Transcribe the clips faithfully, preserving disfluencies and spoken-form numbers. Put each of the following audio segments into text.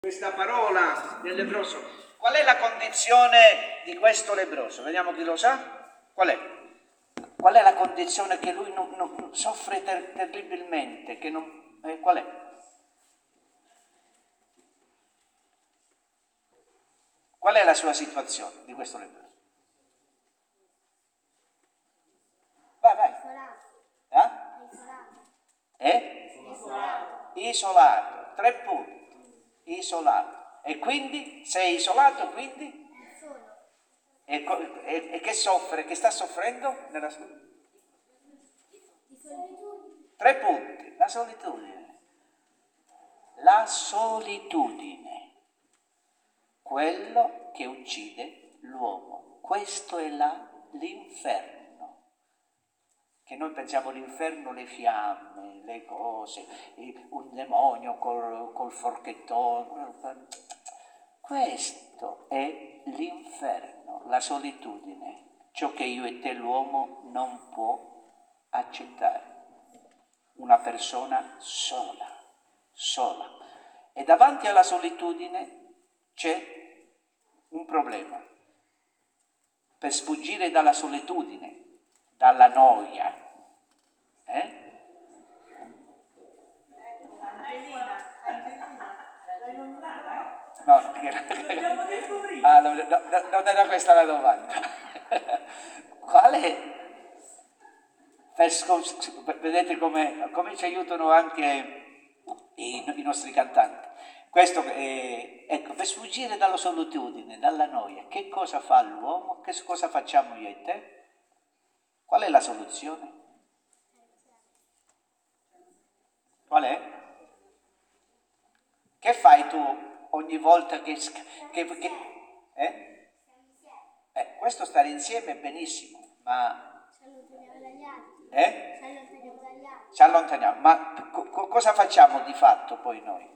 Questa parola del lebbroso. Qual è la condizione di questo lebbroso? Vediamo chi lo sa. Qual è? Qual è la condizione che lui non, non, soffre ter- terribilmente? Che non, eh, qual è? Qual è la sua situazione di questo lebbroso? Vai, vai. Eh? È? Isolato. Isolato. Tre punti. Isolato. E quindi sei isolato, quindi? E, e, e che soffre? Che sta soffrendo nella sua? Tre punti. La solitudine. La solitudine. Quello che uccide l'uomo. Questo è la, l'inferno. Che noi pensiamo l'inferno, le fiamme, le cose, un demonio col, col forchettone. Questo è l'inferno, la solitudine, ciò che io e te l'uomo non può accettare. Una persona sola, sola. E davanti alla solitudine c'è un problema. Per sfuggire dalla solitudine, dalla noia, eh? No, ah, no, no, no, non era questa la domanda. Qual è? Vedete come, come ci aiutano anche i, i nostri cantanti. Questo è, ecco, per sfuggire dalla solitudine, dalla noia, che cosa fa l'uomo? Che cosa facciamo io e te? Qual è la soluzione? Qual è? Che fai tu ogni volta che... che, che eh? Eh, questo stare insieme è benissimo, ma... Ci allontaniamo dagli altri. Eh? Ci allontaniamo dagli altri. Ci allontaniamo, ma co- cosa facciamo di fatto poi noi?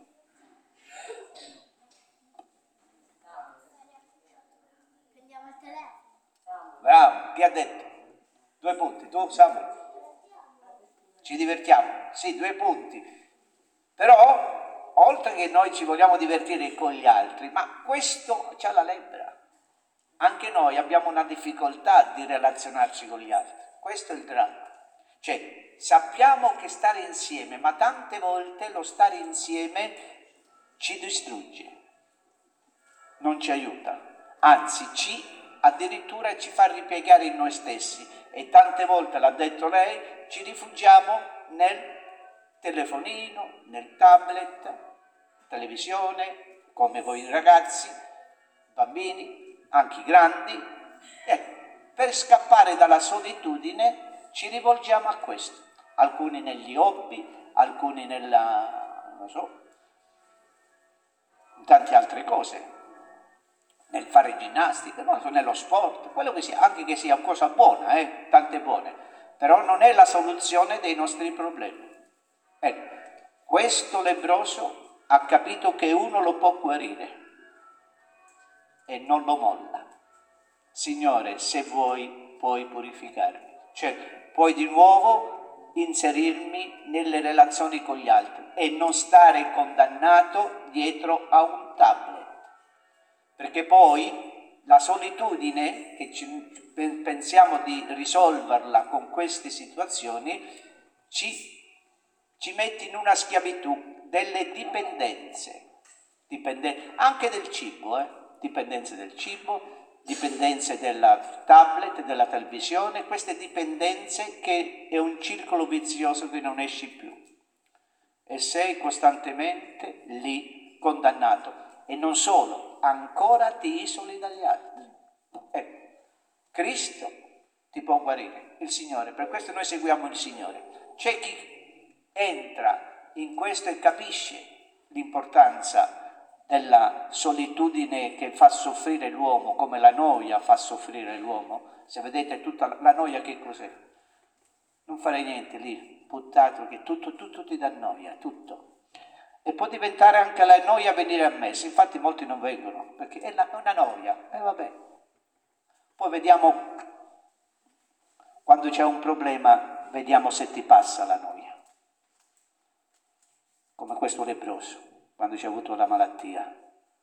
Prendiamo il telefono. Bravo, chi ha detto? Due punti, tu Samu? Ci divertiamo, sì, due punti. Però, oltre che noi ci vogliamo divertire con gli altri, ma questo c'ha la lebbra. Anche noi abbiamo una difficoltà di relazionarci con gli altri. Questo è il dramma. Cioè, sappiamo che stare insieme, ma tante volte lo stare insieme ci distrugge, non ci aiuta, anzi ci addirittura ci fa ripiegare in noi stessi e tante volte, l'ha detto lei, ci rifugiamo nel telefonino, nel tablet, televisione, come voi ragazzi, bambini, anche i grandi. Ecco, per scappare dalla solitudine ci rivolgiamo a questo, alcuni negli hobby, alcuni nella, non so, in tante altre cose, nel fare ginnastica, no? Nello sport, quello che sia, anche che sia cosa buona, eh? Tante buone, però non è la soluzione dei nostri problemi. Ecco, questo lebbroso ha capito che uno lo può guarire e non lo molla. Signore, se vuoi, puoi purificarmi, cioè puoi di nuovo inserirmi nelle relazioni con gli altri e non stare condannato dietro a un tablet. Perché poi la solitudine, che ci, pensiamo di risolverla con queste situazioni, ci, ci mette in una schiavitù delle dipendenze, dipende, anche del cibo, eh? dipendenze del cibo, dipendenze della tablet, della televisione, queste dipendenze che è un circolo vizioso che non esci più e sei costantemente lì condannato. E non solo, ancora ti isoli dagli altri. Ecco, Cristo ti può guarire, il Signore, per questo noi seguiamo il Signore. C'è chi entra in questo e capisce l'importanza della solitudine che fa soffrire l'uomo, come la noia fa soffrire l'uomo. Se vedete tutta la, la noia che cos'è? Non fare niente lì, buttato, che tutto, tutto ti dà noia, tutto. E può diventare anche la noia venire a messa, infatti molti non vengono, perché è una noia, e eh, vabbè. Poi vediamo, quando c'è un problema, vediamo se ti passa la noia, come questo lebbroso. quando c'è avuto la malattia,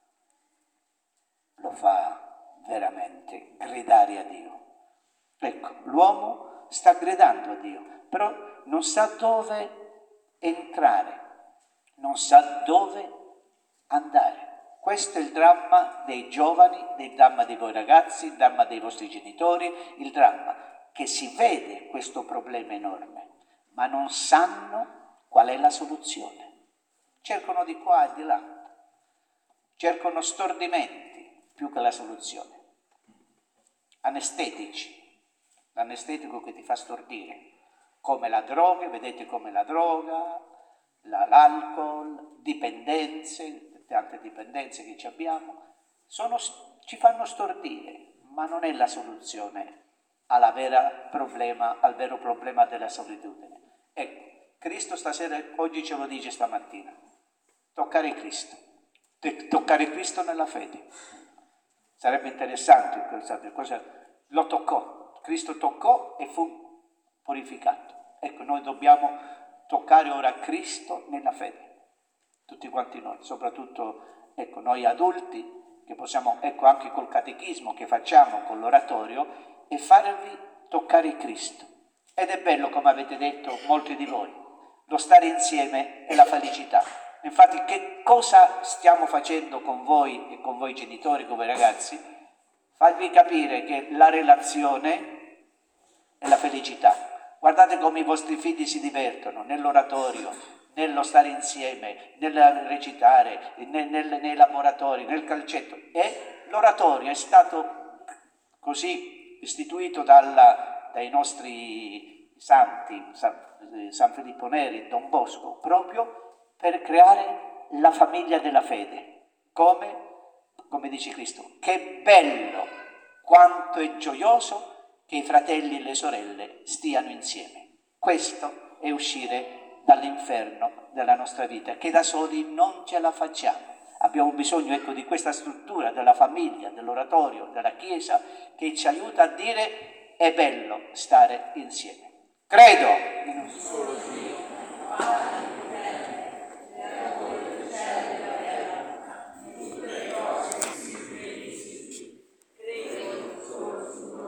lo fa veramente gridare a Dio. Ecco, l'uomo sta gridando a Dio, però non sa dove entrare, non sa dove andare. Questo è il dramma dei giovani, il dramma di voi ragazzi, il dramma dei vostri genitori, il dramma che si vede questo problema enorme, ma non sanno qual è la soluzione. Cercano di qua e di là, cercano stordimenti più che la soluzione. Anestetici, l'anestetico che ti fa stordire, come la droga, vedete come la droga, la, l'alcol, dipendenze, tante dipendenze che ci abbiamo, sono, ci fanno stordire, ma non è la soluzione alla vera problema, al vero problema della solitudine. Ecco, Cristo stasera, oggi ce lo dice stamattina, toccare Cristo, toccare Cristo nella fede. Sarebbe interessante, cosa, lo toccò, Cristo toccò e fu purificato. Ecco, noi dobbiamo toccare ora Cristo nella fede. Tutti quanti noi, soprattutto ecco, noi adulti, che possiamo, ecco anche col catechismo che facciamo, con l'oratorio, e farvi toccare Cristo. Ed è bello, come avete detto molti di voi, lo stare insieme e la felicità. Infatti che cosa stiamo facendo con voi e con voi genitori, con voi ragazzi? Farvi capire che la relazione è la felicità. Guardate come i vostri figli si divertono nell'oratorio, nello stare insieme, nel recitare, nel, nel, nei laboratori, nel calcetto. E l'oratorio è stato così istituito dalla, dai nostri santi, San, San Filippo Neri, Don Bosco, proprio per creare la famiglia della fede. Come? Come dice Cristo, che bello, quanto è gioioso che i fratelli e le sorelle stiano insieme. Questo è uscire dall'inferno della nostra vita, che da soli non ce la facciamo. Abbiamo bisogno, ecco, di questa struttura della famiglia, dell'oratorio, della Chiesa, che ci aiuta a dire è bello stare insieme. Credo in un solo Dio.